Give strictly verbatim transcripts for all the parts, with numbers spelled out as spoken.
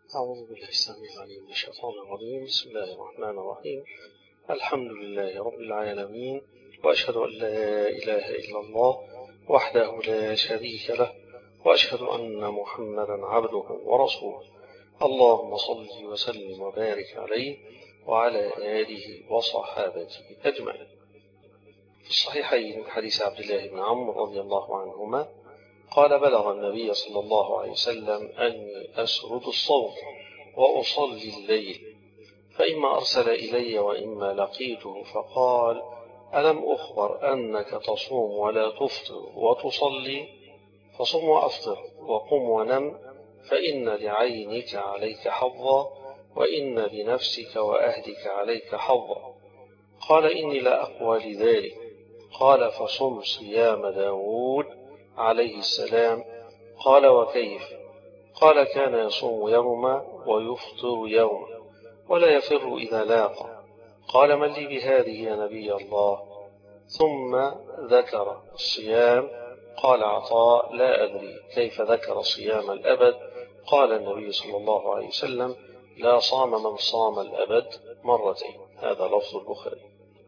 أعوذ بالله السميع العليم من الشيطان الرجيم. بسم الله الرحمن الرحيم. الحمد لله رب العالمين، وأشهد أن لا إله إلا الله وحده لا شريك له، وأشهد أن محمدا عبده ورسوله. اللهم صل وسلم وبارك عليه وعلى آله وصحابته أجمعين. في الصحيحين من حديث عبد الله بن عمرو رضي الله عنهما قال: بلغ النبي صلى الله عليه وسلم أني أسرد الصوم وأصلي الليل، فإما أرسل إلي وإما لقيته فقال: ألم أخبر أنك تصوم ولا تفطر وتصلي؟ فصم وأفطر وقم ونم، فإن لعينك عليك حظا وإن لنفسك وأهلك عليك حظا. قال: إني لا أقوى لذلك. قال: فصم صيام داود عليه السلام. قال: وكيف؟ قال: كان يصوم يوما ويفطر يوما ولا يفر إذا لاقى. قال: من لي بهذه يا نبي الله؟ ثم ذكر الصيام. قال عطاء: لا أدري كيف ذكر صيام الأبد. قال النبي صلى الله عليه وسلم: لا صام من صام الأبد مرتين. هذا لفظ البخاري.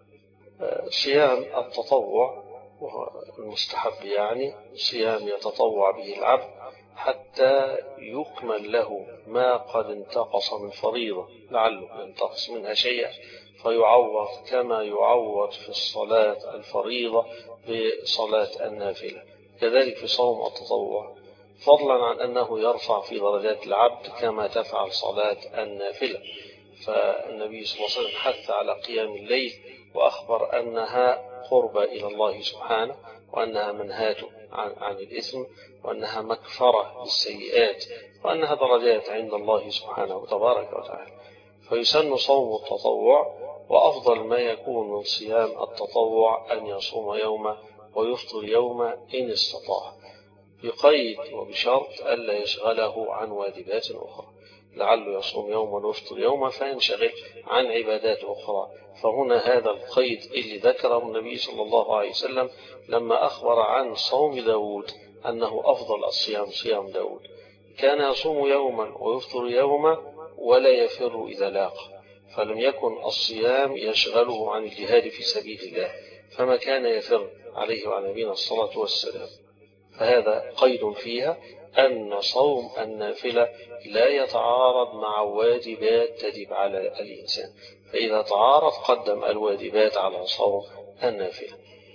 صيام التطوع المستحب، يعني صيام يتطوع به العبد حتى يكمل له ما قد انتقص من فريضة، لعله ينتقص منها شيئا فيعوض كما يعوض في الصلاة الفريضة بصلاة النافلة. كذلك في صوم التطوع، فضلا عن أنه يرفع في درجات العبد كما تفعل صلاة النافلة. فالنبي صلى الله عليه وسلم حث على قيام الليل وأخبر أنها قربة إلى الله سبحانه، وأنها منهاة عن, عن الإثم، وأنها مكفرة للسيئات، وأنها درجات عند الله سبحانه تبارك وتعالى. فيسن صوم التطوع، وأفضل ما يكون من صيام التطوع أن يصوم يوما ويفطر يوما إن استطاع، بقيد وبشرط ألا يشغله عن واجبات أخرى. لعله يصوم يوما ويفطر يوما فينشغل عن عبادات أخرى. فهنا هذا القيد اللي ذكره النبي صلى الله عليه وسلم لما أخبر عن صوم داود أنه أفضل الصيام صيام داود. كان يصوم يوما ويفطر يوما ولا يفر إذا لاقى، فلم يكن الصيام يشغله عن الجهاد في سبيل الله، فما كان يفر عليه وعلى نبينا الصلاة والسلام. فهذا قيد فيها أن صوم النافلة لا يتعارض مع واجبات تجب على الإنسان، فإذا تعارض قدم الواجبات على صوم النافلة.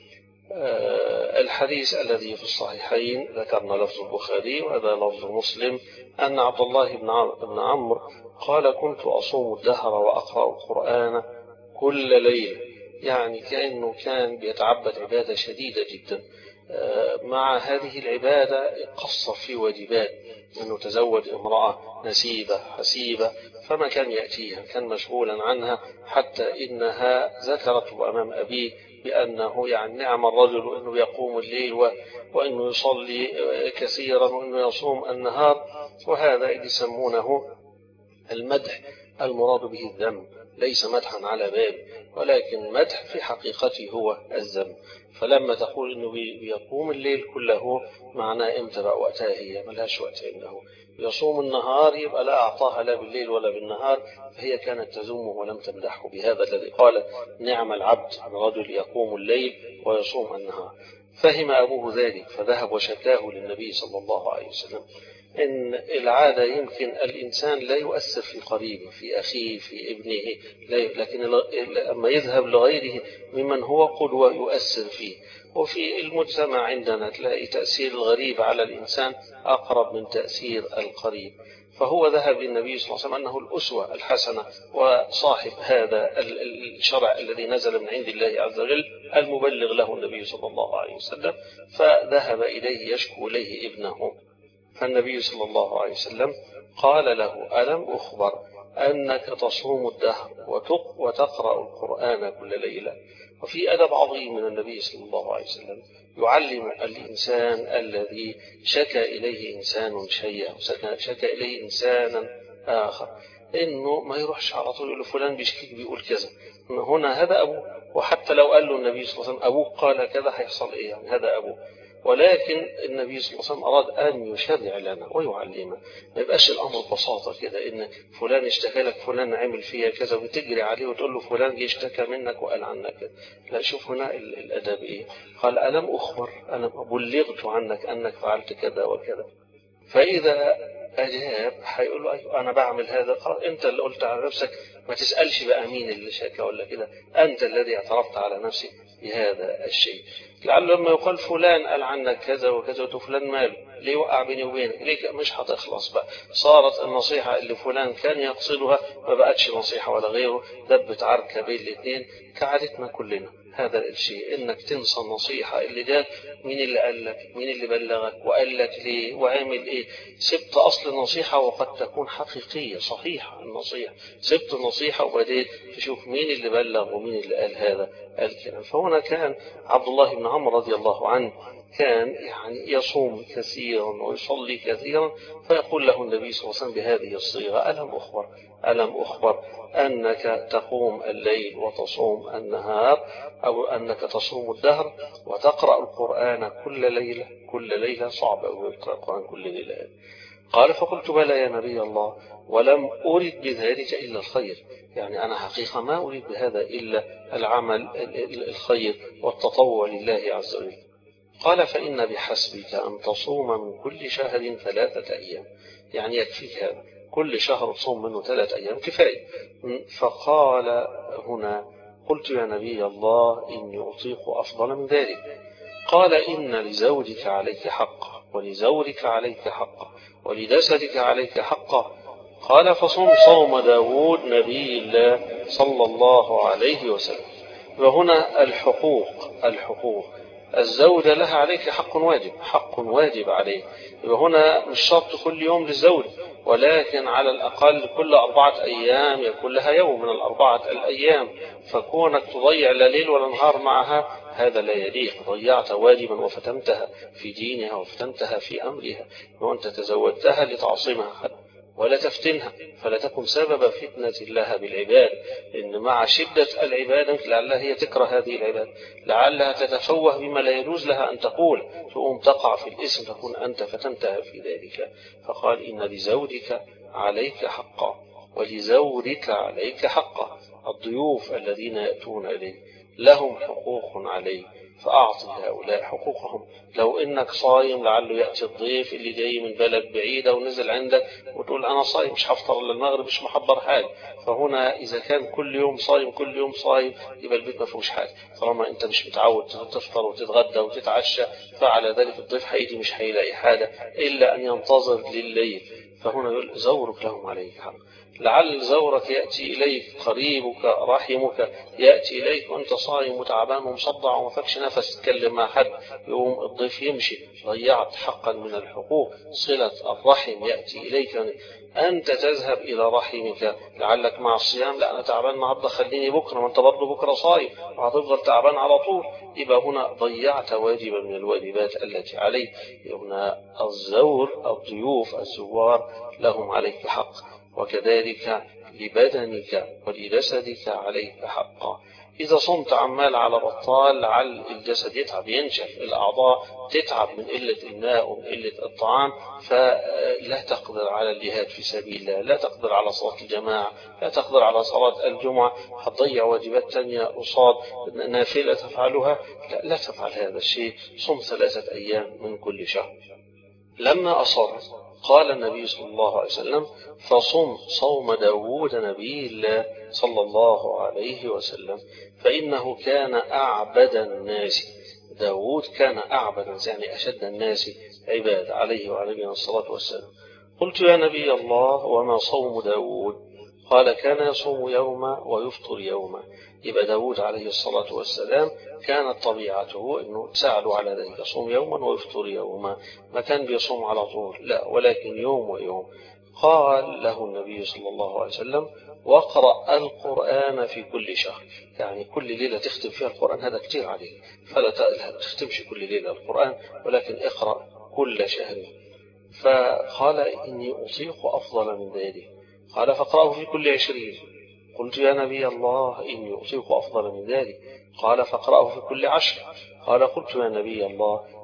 أه الحديث الذي في الصحيحين ذكرنا لفظ البخاري وهذا لفظ مسلم، أن عبد الله بن عمرو قال: كنت أصوم الدهر وأقرأ القرآن كل ليلة، يعني كأنه كان بيتعبد عبادة شديدة جدا. مع هذه العبادة قصر في واجبات، أنه تزوج امرأة نسيبة حسيبة فما كان يأتيها، كان مشغولا عنها، حتى إنها ذكرته أمام أبيه بأنه يعني نعم الرجل أنه يقوم الليل وأنه يصلي كثيرا وأنه يصوم النهار. وهذا يسمونه المدح المراد به الذم، ليس مدحا على باب، ولكن مدح في حقيقته هو الذم. فلما تقول انه بيقوم الليل كله، معناه امتى بقى وقتها؟ هي ملهاش وقت عنده. يصوم النهار يبقى لا اعطاها لا بالليل ولا بالنهار، فهي كانت تذمه ولم تمدحه بهذا الذي قال: نعم العبد الرجل يقوم الليل ويصوم النهار. فهم ابوه ذلك فذهب وشكاه للنبي صلى الله عليه وسلم. إن العادة يمكن الإنسان لا يؤثر في قريبه، في أخيه، في ابنه، لكن لما يذهب لغيره ممن هو قدوة يؤثر فيه. وفي المجتمع عندنا تلاقي تأثير الغريب على الإنسان أقرب من تأثير القريب. فهو ذهب للنبي صلى الله عليه وسلم أنه الأسوة الحسنة وصاحب هذا الشرع الذي نزل من عند الله عز وجل المبلغ له النبي صلى الله عليه وسلم. فذهب إليه يشكو إليه ابنه، فالنبي صلى الله عليه وسلم قال له: ألم أخبر أنك تصوم الدهر وتقرأ القرآن كل ليلة؟ وفي أدب عظيم من النبي صلى الله عليه وسلم يعلم الإنسان الذي شكى إليه إنسان شيئا شكى إليه إنسانا آخر إنه ما يروحش على طول يقول فلان بيشكيك بيقول كذا، هنا هذا أبوه. وحتى لو قال له النبي صلى الله عليه وسلم أبوك قال كذا هيحصل إيه؟ يعني هذا أبوه. ولكن النبي صلى الله عليه وسلم أراد أن يشرع لنا ويعلمنا، ما يبقاش الأمر ببساطة كده إن فلان اشتكى لك، فلان عمل فيها كذا وتجري عليه وتقول له فلان جه اشتكى منك وقال عنك كذا. لا، شوف هنا الأدب إيه. قال ألم أخبر، ألم بلغت عنك أنك فعلت كذا وكذا. فإذا أجاب هيقول له أيوة أنا بعمل هذا، خلاص أنت اللي قلت على نفسك، ما تسألش بقى مين اللي شكى ولا كده، أنت الذي اعترفت على نفسك بهذا الشيء. لعله لما يقال فلان قال عنك كذا وكذا وفلان ماله، ليه وقع بيني وبينك، ليه مش هتخلص بقى، صارت النصيحة اللي فلان كان يقصدها ما بقتش نصيحة ولا غيره، دبت عركة بين الاثنين كعادتنا كلنا. هذا الشيء انك تنسى النصيحة اللي جات، مين اللي قال لك، مين اللي بلغك وقال لك ليه وعامل ايه، سبت اصل النصيحة وقد تكون حقيقية صحيحة النصيحة، سبت النصيحة وبديت تشوف مين اللي بلغ ومين اللي قال هذا الكلام. فهنا كان عبد الله بن عمرو رضي الله عنه كان يعني يصوم كثيرا ويصلي كثيرا، فيقول له النبي صلى الله عليه وسلم بهذه الصيغة: ألم أخبر ألم أخبر أنك تقوم الليل وتصوم النهار، أو أنك تصوم الدهر وتقرأ القرآن كل ليلة كل ليلة صعب أو يقرأ القرآن كل ليلة. قال: فقلت: بلى يا نبي الله، ولم أرد بذلك إلا الخير، يعني أنا حقيقة ما أريد بهذا إلا العمل الخير والتطوع لله عز وجل. قال: فإن بحسبك أن تصوم من كل شهر ثلاثة أيام، يعني يكفيك هذا، كل شهر تصوم منه ثلاثة أيام كفاية. فقال هنا: قلت: يا نبي الله إني أطيق أفضل من ذلك. قال: إن لزوجك عليك حقا، ولزورك عليك حقا، ولجسدك عليك حقا. قال: فصم صوم داود نبي الله صلى الله عليه وسلم. وهنا الحقوق الحقوق الزوجة لها عليك حق واجب، حق واجب عليك. وهنا مش شرط كل يوم للزوج، ولكن على الأقل كل أربعة أيام يكون لها يوم من الأربعة الأيام. فكونك تضيع لا ليل ولا نهار معها هذا لا يليق، ضيعت واجبا وفتنتها في دينها وفتنتها في أمرها، وأنت تزوجتها لتعصمها ولا تفتنها، فلا تكن سبب فتنة لها بالعباد. إن مع شدة العبادة لعلها هي تكره هذه العبادة، لعلها تتفوه بما لا يجوز لها أن تقول، تقوم تقع في الإثم، تكون أنت فتنتها في ذلك. فقال: إن لزوجك عليك حقا، ولزورك عليك حقا. الضيوف الذين يأتون إليك لهم حقوق عليك، فأعطي هؤلاء حقوقهم. لو إنك صايم لعله يأتي الضيف اللي جاي من بلد بعيدة ونزل عندك وتقول أنا صايم مش هفطر للمغرب مش محضر حاجة. فهنا إذا كان كل يوم صايم كل يوم صايم يبقى البيت ما فيهوش حاجة. طالما أنت مش متعود تفطر وتتغدى وتتعشى، فعلى ذلك الضيف هيجي مش هيلاقي حاجة إلا أن ينتظر لليل. فهنا يقول: زورك لهم عليك حق. لعل زورك يأتي إليك، قريبك رحمك يأتي إليك وأنت صايم وتعبان ومصدع وما فكش نفس تتكلم مع حد، يقوم الضيف يمشي، ضيعت حقا من الحقوق. صلة الرحم يأتي إليك، أنت تذهب إلى رحمك لعلك مع الصيام، لا أنا تعبان النهارده خليني بكرة، ما أنت برضه بكرة صايم وهتفضل تعبان على طول. يبقى هنا ضيعت واجبا من الواجبات التي عليك. هنا الزور الضيوف الزوار لهم عليك حق، وكذلك لبدنك ولجسدك عليك حقا. إذا صمت عمال على بطال لعل الجسد يتعب ينشف، الأعضاء تتعب من قلة الماء ومن قلة الطعام، فلا تقدر على الجهاد في سبيل الله، لا تقدر على صلاة الجماعة، لا تقدر على صلاة الجمعة، هتضيع واجبات تانية قصاد نافلة تفعلها. لا, لا تفعل هذا الشيء. صم ثلاثة أيام من كل شهر. لما أصر قال النبي صلى الله عليه وسلم: فصم صوم داود نبي الله صلى الله عليه وسلم، فإنه كان أعبد الناس. داود كان أعبد يعني أشد الناس عباد عليه وعليه الصلاة والسلام. قلت: يا نبي الله وما صوم داود؟ قال: كان يصوم يوما ويفطر يوما. يبقى داود عليه الصلاة والسلام كانت طبيعته أنه سألوا على ذلك، يصوم يوما ويفطر يوما، ما كان بيصوم على طول لا، ولكن يوم ويوم. قال له النبي صلى الله عليه وسلم: واقرأ القرآن في كل شهر، يعني كل ليلة تختم فيها القرآن، هذا كتير عليك، فلا تختمش كل ليلة القرآن، ولكن اقرأ كل شهر. فقال: إني أطيق أفضل من ذلك. قال: فاقرأه في كل عشرين. قلت: يا نبي الله إني أطيق أفضل من ذلك. قال: فاقرأه في كل عشر. قال: قلت: يا نبي الله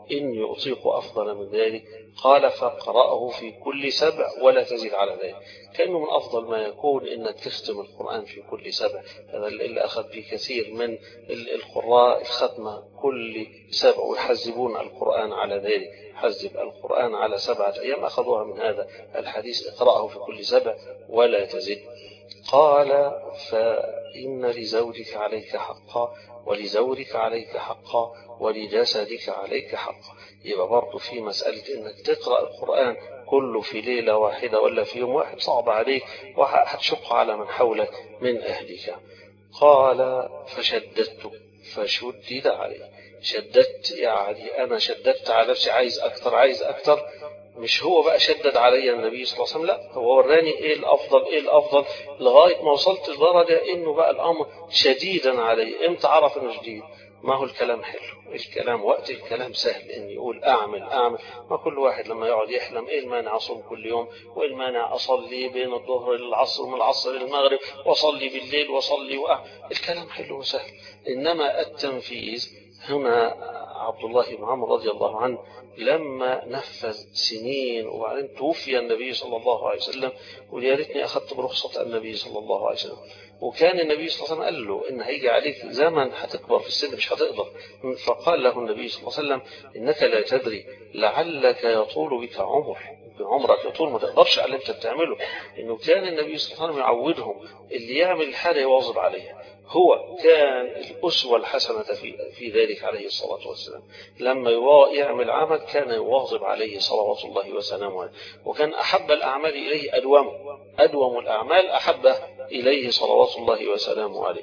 إني أطيق أفضل من ذلك. قال فاقرأه في كل سبع ولا تزد على ذلك. كأنه من أفضل ما يكون إنك تختم القرآن في كل سبع. هذا اللي أخذ به كثير من القراء الختمة كل سبع ويحزبون القرآن على ذلك. حزب القرآن على سبعة أيام أخذوها من هذا الحديث اقرأه في كل سبع ولا تزد. قال فإن لزوجك عليك حقا ولزورك عليك حقا ولجسدك عليك حقا. يبقى برضه في مسألة إنك تقرأ القرآن كله في ليلة واحدة ولا في يوم واحد صعب عليك وهتشق على من حولك من أهلك. قال فشددت فشدد علي. شددت يعني أنا شددت على نفسي، عايز أكتر عايز أكتر. مش هو بقى شدد علي النبي صلى الله عليه وسلم، لا هو وراني ايه الافضل ايه الافضل لغايه ما وصلت لدرجه انه بقى الامر شديدا علي. امتى عرف انه شديد؟ ما هو الكلام حلو، الكلام وقت الكلام سهل ان يقول اعمل اعمل. ما كل واحد لما يقعد يحلم ايه المانع اصوم كل يوم، وايه المانع اصلي بين الظهر للعصر ومن العصر للمغرب واصلي بالليل واصلي وأعمل. الكلام حلو وسهل، انما التنفيذ هنا. عبد الله بن عمرو رضي الله عنه لما نفذ سنين وبعدين توفي النبي صلى الله عليه وسلم، ويا ريتني اخذت برخصه النبي صلى الله عليه وسلم. وكان النبي صلى الله عليه وسلم قال له ان هيجي عليك زمن هتكبر في السن مش هتقدر. فقال له النبي صلى الله عليه وسلم انك لا تدري لعلك يطول بك عمر، عمرك يطول ما تقدرش على اللي انت بتعمله. انه كان النبي صلى الله عليه وسلم يعودهم اللي يعمل الحاجه يواظب عليها. هو كان الأسوة الحسنة في في ذلك عليه الصلاة والسلام. لما يعمل عمل كان يواظب عليه صلوات الله وسلامه عليه، وكان أحب الأعمال إليه أدومه، أدوم الأعمال أحبه إليه صلوات الله وسلامه عليه.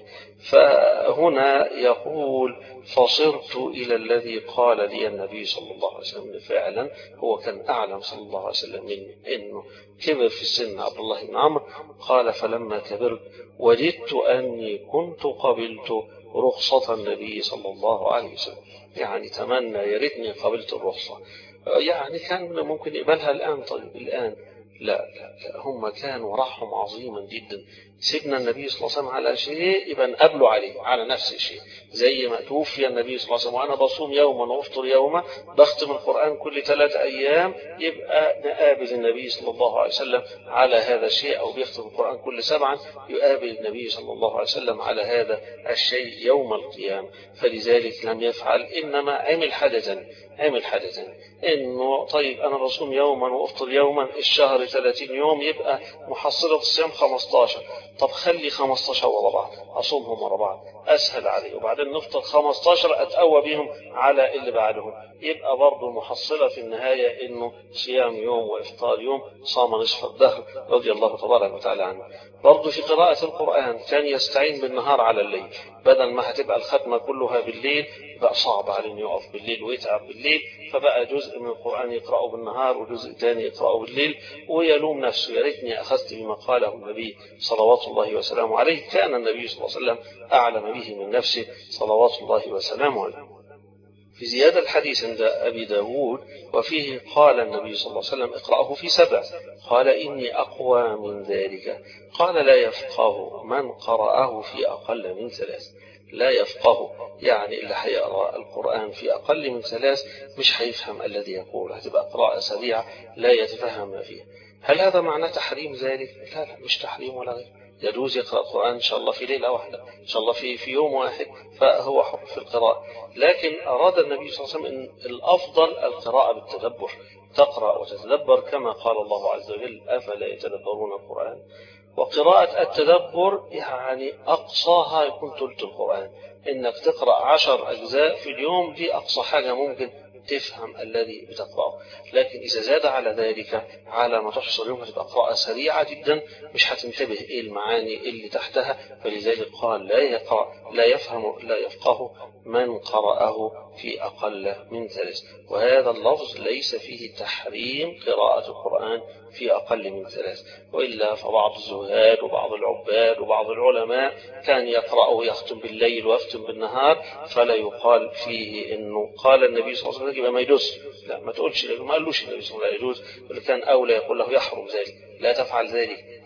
فهنا يقول فصرت إلى الذي قال لي النبي صلى الله عليه وسلم. فعلا هو كان أعلم صلى الله عليه وسلم مني إنه كبر في السن عبد الله بن عمرو. قال فلما كبرت وجدت أني كنت قبلت رخصة النبي صلى الله عليه وسلم. يعني تمنى يا ريتني قبلت الرخصة. يعني كان ممكن يقبلها الآن. طيب الآن لا لا, لا هم كانوا ورعهم عظيما جدا. سيدنا النبي صلى الله عليه وسلم على شيء يبقى نقابله عليه على نفس الشيء. زي ما توفي النبي صلى الله عليه وسلم وأنا بصوم يوما وأفطر يوما بختم القرآن كل ثلاثة أيام، يبقى نقابل النبي صلى الله عليه وسلم على هذا الشيء. أو بيختم القرآن كل سبعا يقابل النبي صلى الله عليه وسلم على هذا الشيء يوم القيامة. فلذلك لم يفعل، إنما عمل حدثا عمل حدثا إنه طيب أنا بصوم يوما وأفطر يوما، الشهر ثلاثين يوم يبقى محصلة الصيام خمسة عشر. طب خلي خمسة عشر ورا بعض أصومهم ورا بعض أسهل عليه، وبعدين نفطر خمسة عشر أتقوى بهم على اللي بعدهم. يبقى برضو المحصلة في النهاية إنه صيام يوم وإفطار يوم صام نصف الدهر رضي الله تبارك وتعالى عنه. برضو في قراءة القرآن كان يستعين بالنهار على الليل، بدل ما هتبقى الختمة كلها بالليل بقى صعب عليه إنه يقف بالليل ويتعب بالليل، فبقى جزء من القرآن يقرأه بالنهار وجزء ثاني يقرأه بالليل ويلوم نفسه. يا ريتني أخذت بما قاله النبي صلوات الله وسلامه عليه. كان النبي صلى الله عليه وسلم أعلم به من نفسه صلوات الله وسلامه عليه. في زيادة الحديث عند أبي داود وفيه قال النبي صلى الله عليه وسلم اقرأه في سبع. قال إني أقوى من ذلك. قال لا يفقه من قرأه في أقل من ثلاث. لا يفقه يعني اللي هيقرأ القرآن في أقل من ثلاث مش هيفهم الذي يقول، هتبقى قراءة سريعة لا يتفهم ما فيه. هل هذا معنى تحريم ذلك؟ لا لا مش تحريم ولا غير. يجوز يقرأ القرآن إن شاء الله في ليلة واحدة، إن شاء الله في في يوم واحد، فهو حر في القراءة. لكن أراد النبي صلى الله عليه وسلم أن الأفضل القراءة بالتدبر، تقرأ وتتدبر كما قال الله عز وجل أفلا يتدبرون القرآن. وقراءة التدبر يعني أقصاها يكون ثلث القرآن، إنك تقرأ عشر أجزاء في اليوم، دي أقصى حاجة ممكن تفهم الذي بتقرأه. لكن إذا زاد على ذلك على ما تحصل يوم هتبقى قراءة سريعة جدا مش هتنتبه إيه المعاني اللي تحتها. فلذلك قال لا يقرأ لا يفهم لا يفقه من قرأه في أقل من ثلاث. وهذا اللفظ ليس فيه تحريم قراءة القرآن في أقل من ثلاث، وإلا فبعض الزهاد وبعض العباد وبعض العلماء كان يقرأ ويختم بالليل ويختم بالنهار، فلا يقال فيه إنه قال النبي صلى الله عليه وسلم يبقى ما يجوز. لا ما تقولش، ما قالوش النبي صلى الله عليه وسلم يجوز، بل كان أولى يقول له يحرم ذلك، لا تفعل ذلك.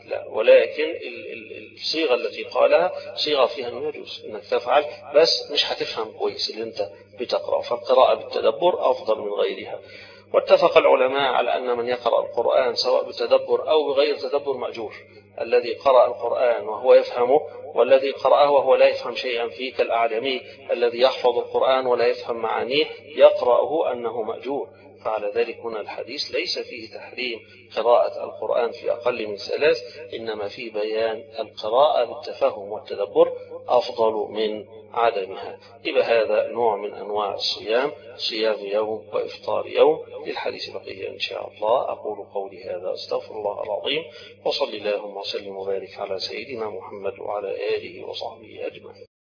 لا، ولكن الصيغة التي قالها صيغة فيها أنه يجوز أنك تفعل، بس مش هتفهم كويس اللي أنت بتقرأ، فالقراءة بالتدبر أفضل من غيرها. واتفق العلماء على أن من يقرأ القرآن سواء بتدبر أو بغير تدبر مأجور. الذي قرأ القرآن وهو يفهمه، والذي قرأه وهو لا يفهم شيئا فيه، كالأعجمي الذي يحفظ القرآن ولا يفهم معانيه يقرأه أنه مأجور. فعلى ذلك هنا الحديث ليس فيه تحريم قراءة القرآن في أقل من ثلاث، إنما فيه بيان القراءة بالتفهم والتدبر أفضل من عدمها. يبقى هذا نوع من أنواع الصيام، صيام يوم وإفطار يوم. للحديث بقية إن شاء الله. أقول قولي هذا أستغفر الله العظيم، وصلي اللهم وسلم وبارك على سيدنا محمد وعلى آله وصحبه أجمعين.